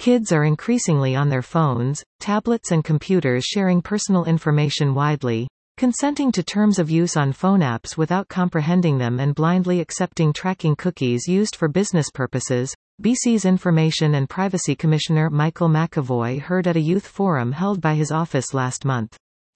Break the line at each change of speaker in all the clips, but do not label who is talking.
Kids are increasingly on their phones, tablets and computers, sharing personal information widely, consenting to terms of use on phone apps without comprehending them, and blindly accepting tracking cookies used for business purposes. BC's Information and Privacy Commissioner Michael McAvoy heard at a youth forum held by his office last month.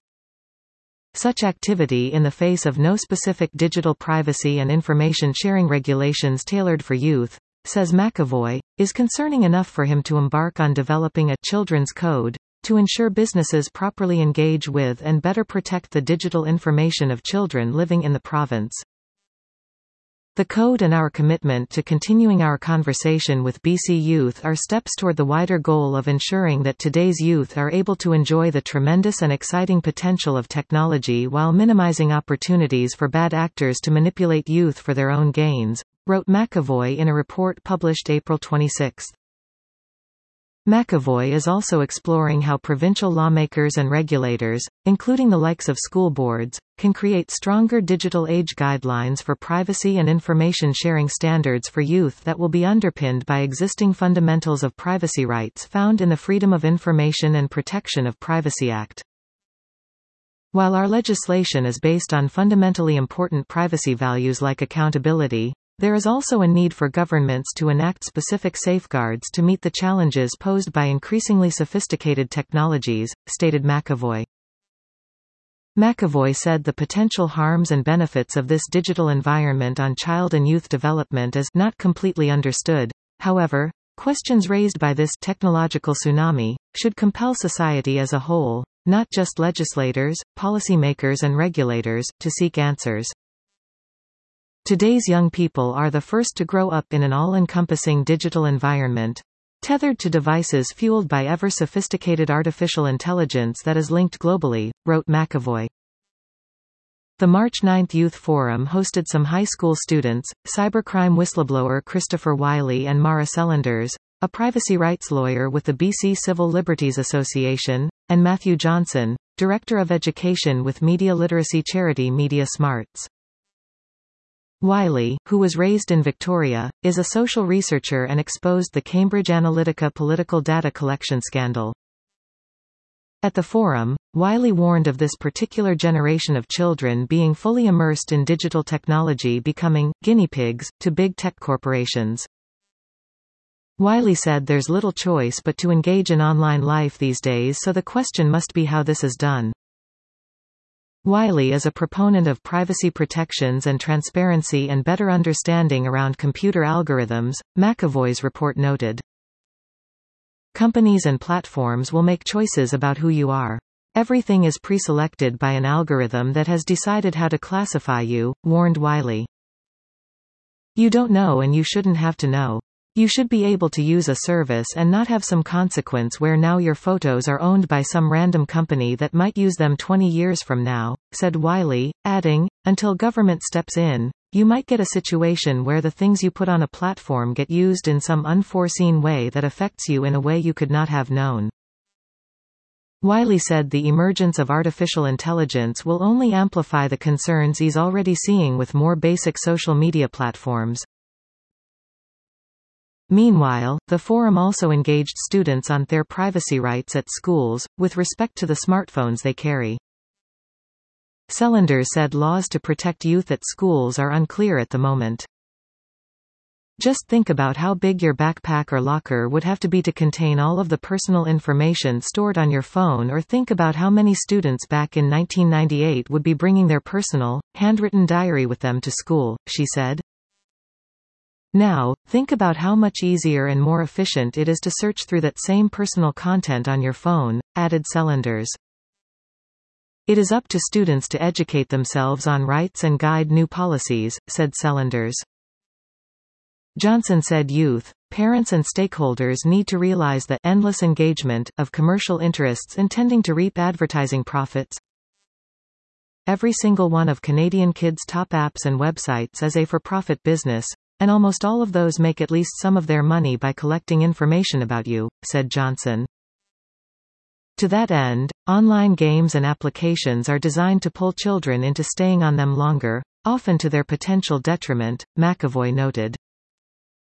Such activity, in the face of no specific digital privacy and information sharing regulations tailored for youth, says McAvoy, is concerning enough for him to embark on developing a children's code to ensure businesses properly engage with and better protect the digital information of children living in the province. The code and our commitment to continuing our conversation with BC youth are steps toward the wider goal of ensuring that today's youth are able to enjoy the tremendous and exciting potential of technology while minimizing opportunities for bad actors to manipulate youth for their own gains, wrote McAvoy in a report published April 26. McAvoy is also exploring how provincial lawmakers and regulators, including the likes of school boards, can create stronger digital age guidelines for privacy and information sharing standards for youth that will be underpinned by existing fundamentals of privacy rights found in the Freedom of Information and Protection of Privacy Act. While our legislation is based on fundamentally important privacy values like accountability, there is also a need for governments to enact specific safeguards to meet the challenges posed by increasingly sophisticated technologies, stated McAvoy. McAvoy said the potential harms and benefits of this digital environment on child and youth development is not completely understood. However, questions raised by this technological tsunami should compel society as a whole, not just legislators, policymakers and regulators, to seek answers. Today's young people are the first to grow up in an all-encompassing digital environment, tethered to devices fueled by ever-sophisticated artificial intelligence that is linked globally, wrote McAvoy. The March 9 Youth Forum hosted some high school students, cybercrime whistleblower Christopher Wiley and Mara Sellenders, a privacy rights lawyer with the BC Civil Liberties Association, and Matthew Johnson, Director of Education with media literacy charity Media Smarts. Wiley, who was raised in Victoria, is a social researcher and exposed the Cambridge Analytica political data collection scandal. At the forum, Wiley warned of this particular generation of children being fully immersed in digital technology, becoming guinea pigs to big tech corporations. Wiley said there's little choice but to engage in online life these days, so the question must be how this is done. Wiley is a proponent of privacy protections and transparency and better understanding around computer algorithms, McAvoy's report noted. Companies and platforms will make choices about who you are. Everything is pre-selected by an algorithm that has decided how to classify you, warned Wiley. You don't know and you shouldn't have to know. You should be able to use a service and not have some consequence where now your photos are owned by some random company that might use them 20 years from now, said Wiley, adding, until government steps in, you might get a situation where the things you put on a platform get used in some unforeseen way that affects you in a way you could not have known. Wiley said the emergence of artificial intelligence will only amplify the concerns he's already seeing with more basic social media platforms. Meanwhile, the forum also engaged students on their privacy rights at schools, with respect to the smartphones they carry. Sellenders said laws to protect youth at schools are unclear at the moment. Just think about how big your backpack or locker would have to be to contain all of the personal information stored on your phone, or think about how many students back in 1998 would be bringing their personal, handwritten diary with them to school, she said. Now, think about how much easier and more efficient it is to search through that same personal content on your phone, added Sellenders. It is up to students to educate themselves on rights and guide new policies, said Sellenders. Johnson said youth, parents and stakeholders need to realize the endless engagement of commercial interests intending to reap advertising profits. Every single one of Canadian kids' top apps and websites is a for-profit business, and almost all of those make at least some of their money by collecting information about you, said Johnson. To that end, online games and applications are designed to pull children into staying on them longer, often to their potential detriment, McAvoy noted.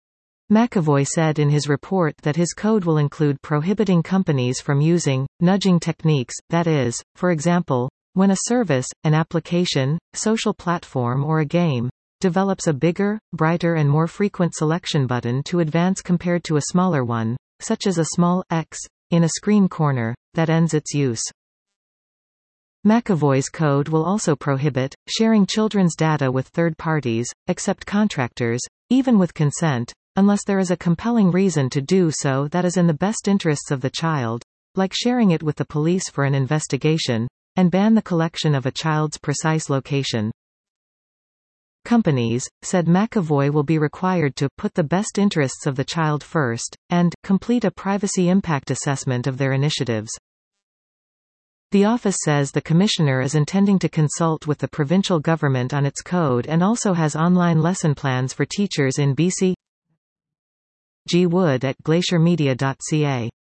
McAvoy said in his report that his code will include prohibiting companies from using nudging techniques, that is, for example, when a service, an application, social platform or a game develops a bigger, brighter and more frequent selection button to advance compared to a smaller one, such as a small X in a screen corner, that ends its use. McAvoy's code will also prohibit sharing children's data with third parties, except contractors, even with consent, unless there is a compelling reason to do so that is in the best interests of the child, like sharing it with the police for an investigation, and ban the collection of a child's precise location. Companies, said McAvoy, will be required to put the best interests of the child first, and complete a privacy impact assessment of their initiatives. The office says the commissioner is intending to consult with the provincial government on its code and also has online lesson plans for teachers in BC. G. Wood at glaciermedia.ca